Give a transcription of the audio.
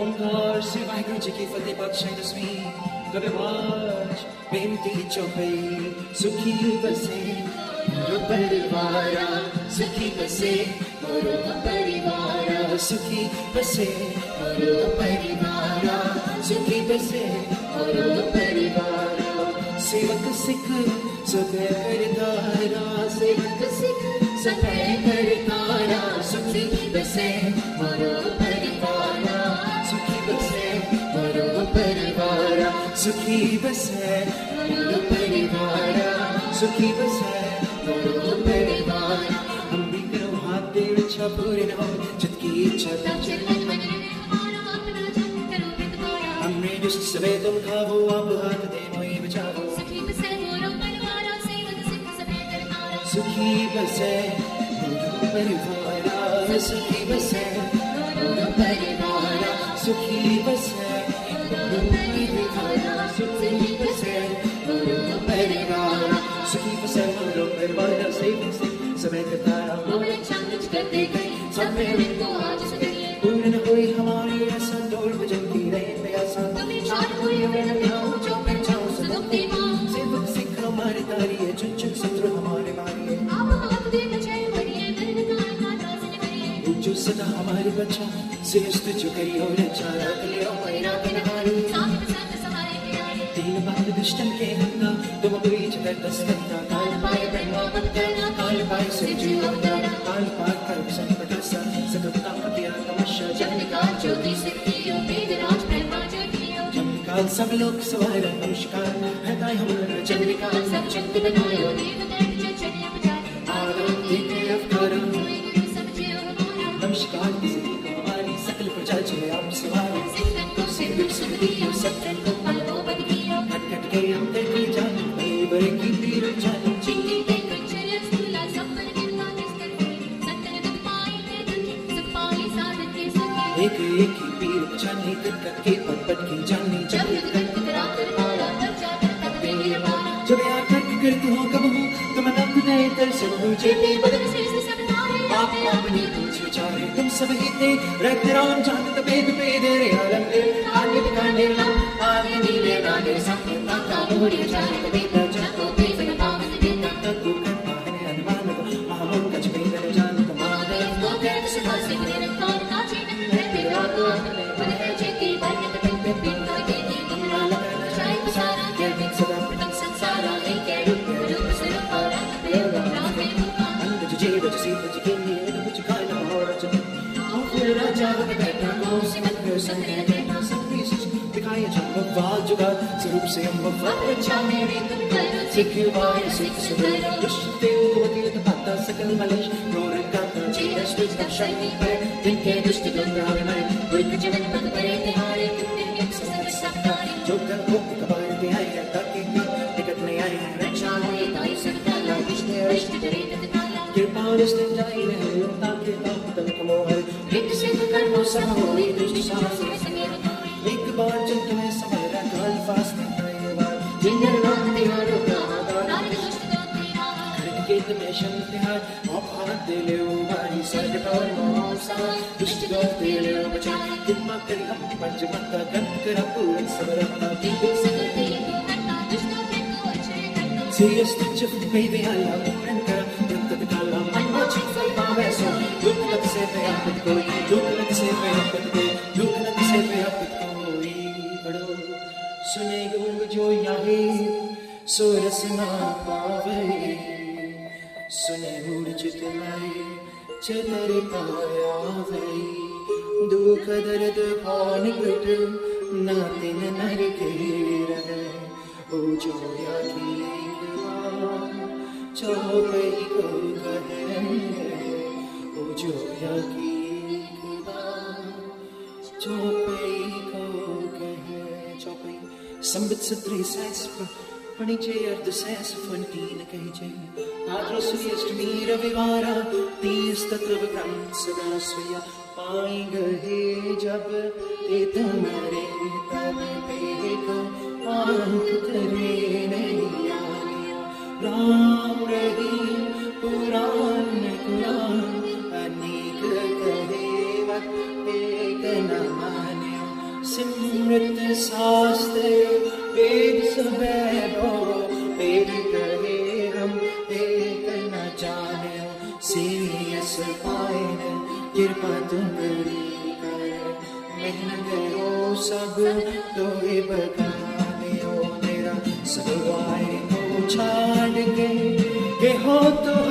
ओंकार से वाहिगुरु जी की फतेह बख्शे दसवीं कविवाज बेनती चौपई सुखी बसे मोरो परिवारा सुखी बसे मोरो परिवारा सुखी बसे मोरो परिवारा सुखी बसे मोरो परिवारा सेवक सिख सभे करतारा सेवक सिख सभे करतारा सुखी बसे मोरो परिवारा सुखी बसे मोरो परिवारा सुखी बसे मोरो परिवारा सुखी बसे मोरो परिवारा हम भी करो हाथ दे इच्छा पूरी न हो जितकी इच्छा हमने दुष्ट सभे तुम खाओ आप हाथ दे मोई बचाओ सुखी बसे मोरो परिवारा सुखी बसे मोरो परिवारा सुखी बसे मोरो परिवारा सुखी बसे मोरो परिवारा सुखी बसे मोरो परिवारा सुखी बसे मोरो परिवारा समय कतारा मोरे चंद करते गए सब मेरे को आज सगरिए पूर्ण न कोई हमारे ऐसा डोल बजती रहे प्यासा तुम्हें चार कोई मेरा ध्यान जो मैं चाहूं सदुक्ति मां सेवक सिख हमारे तारी है चुन चुन शत्रु हमारे मारी है आप हाथ दे बचाए मरिए मेरे कान का रास्ते करिए जो सदा हमारे बच्चा श्रेष्ठ जो करी और चारा ले ओ मेरा किनारे साथ साथ सहारे प्यारे तीन बार दुष्टन के हंगा तुम बीच में दस्तकता काल पाए ब्रह्मा बंदना काल पाए से जीव अवतारा काल पार कर संकट सा सकता हत्या तमस्या जनिका ज्योति शक्ति वेदराज ब्रह्मा ज्योतियो जनिकाल सब लोग सवार नमस्कार है ताई हमारा जनिकाल सब शक्ति बनायो देवता चचरिया बजाए आरती के अवतार नमस्कार किसी हमारी सकल प्रजा चले आप सवार सिद्धन को सिद्ध सुखदियो सत्यन को पलवो बदगियो कट कट के हम देखी जान बड़े की पीर जान चिंती के कंचरिया सुला सपन निर्मा निस्तर सत्तर दुख पाए ते दुखी सब पाए साधन के संगे एक एक की पीर जानी कट कट के पट पट की जानी जब कट करा कर मारा पर जाता तब तेरे मारा जब यार कट कर तू हो कब हो तुम नंद नहीं तर सब मुझे भी बदल से सब तारे आप अपनी पूछ विचारे तुम सब ही थे रक्त राम जान तबे तबे रे आलम दे आगे दिखाने ला आगे नीले नाले संता का मोड़ी जाने तबे तक को भी सदा दे तक को करता है अनुमान को मामूल कछ भी कर जान को मारे को कर सदा से मेरे कौन का चीन है तेरा को बने जेती बरकत पे पे तो जेती तुमरा लगा चाहे सारा के भी सदा पटक संसारा एक रूप रूप से और तेरा नाम है अंत जीव जीव की राजा बैठा को सिमट कर संगे बैठा सब दिखाए जब वाल जुगा स्वरूप से हम वफा अच्छा मेरी तुम करो सिखवाए सिख सुधर दुष्ट देवती तपता सकल मलेश रोर काता चेरस तुझ शनि पर जिनके दुष्ट गंगा में कोई जीवन पद परे तिहारे कितने एक सब सत्तारी जो कर भूख कबार पे आए ताकि टिकट नहीं आए रक्षा हुई ताई सकता ला विष्णु रिष्ट करे तत्काला कृपा रिष्ट जाई रहे ताकि तन कमोहर एक से कर्म सब होई दुष्ट साहस एक बार जब तुम्हें समय काल फास्ट बार जिंगर नाम तिहारो का नारी दुष्ट दो तेरा खड़क के तुम्हें शन तिहार आप हाथ दे ले भाई सर्ग पर मोसा दुष्ट दो तेरे बचाए कितना करी हम पंच मत गंत कर पूर्ण सबरता दीप सकते तो करता दुष्ट के को अच्छे करता सीरियस जब बेबी अल्लाह पूर्ण कर तब काला मन मची फलवावे सो दुख लग से पे आपत कोई दुख लग से पे आपत कोई दुख लग से पे आपत कोई बड़ो सुने गुण जो याहे सो रसना पावे सुने मूड चित लाए चतर पाया वे दुख दर्द पान कट ना तिन नर के रहे ओ जो याही चौपई को कहे ओ जो याकी चौपई को कहे चौपई संबित सत्री सैस पणिचे अर्ध सैस फंटीन कहे जे आद्र सूर्याष्टमी रविवारा तीस तत्व ब्रह्म सदा स्वया पाई गए जब ते तुम्हारे तब देखो आंख करे नहीं राम रहीम पुराण कुरान अनेक कहे वक्त एक न मान्यो तिस पाए ने कृपा तुमरी कर मिन गयो सब लोए बखाने ओ मेरा सब गाए को छाड़ के हो तो